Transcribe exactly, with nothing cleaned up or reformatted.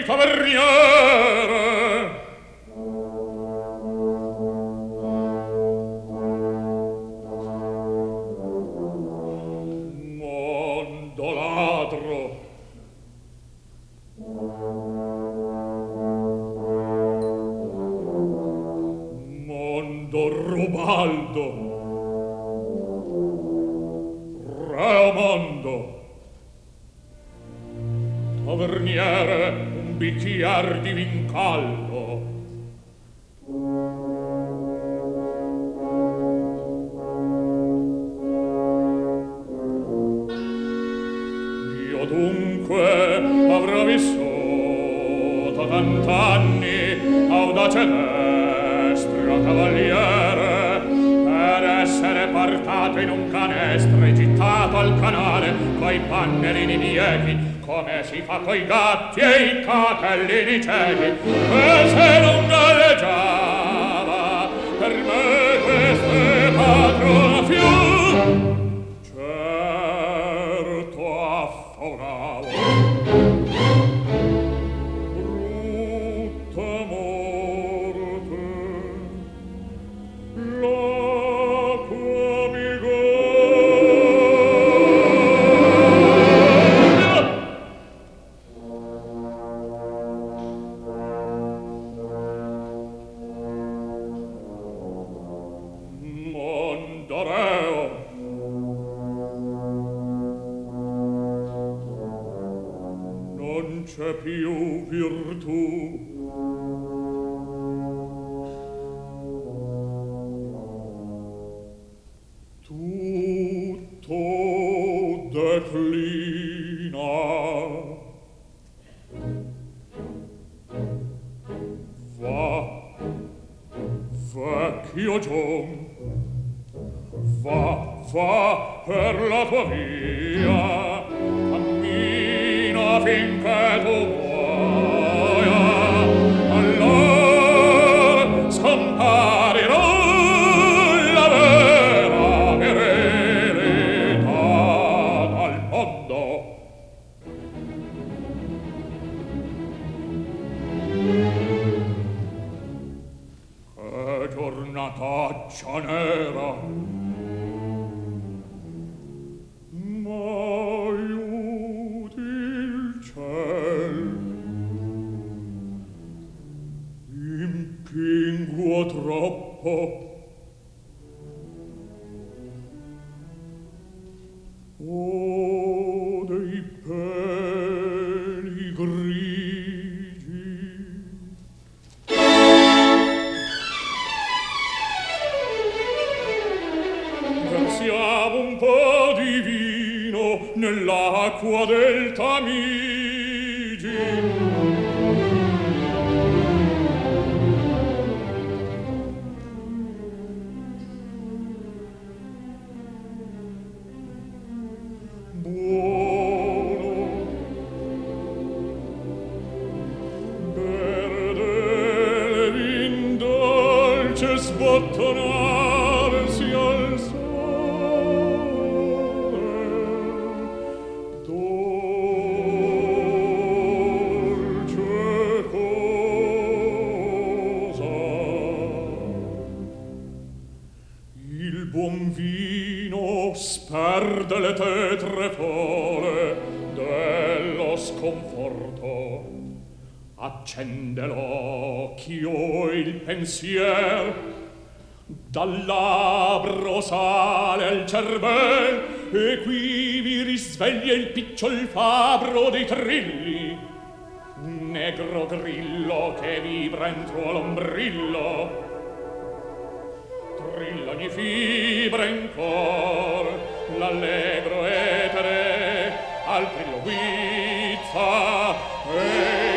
taverniere. Mondo ladro. Mondo rubaldo. Ramondo. Taverniere, un bicchier di vin caldo. Io dunque avrò vissuto tant'anni, audace destro cavaliere, per essere portato in un canestro e gittato al canale coi pannerini biechi, come si fa coi gatti e i catellini ciechi. E se non galleggiava per me queste patrona fiù, certo affogavo. Brutta morte, l'acqua mi gogna. Mondoreo. Non c'è più virtù. Tutto declina. Va, vecchio Gion, va, va per la tua via, cammina finché tu muoia, allora scomparirà la vera verità dal mondo. Che giornataccia nera, m'aiuti il ciel, impinguo troppo, oh dei peli grigi. Versiamo un po' di vino nell'acqua del Tamigi. Buono, verde vin dolce sbottonarsi al sole. Buon vino sperde le tetre fore dello sconforto, accende l'occhio il pensier, dal labbro sale al cervel e qui vi risveglia il picciol fabbro dei trilli, negro grillo che vibra entro l'ombrillo. Trilla ogni fibra in cor, l'allegro etere al trillo guizza e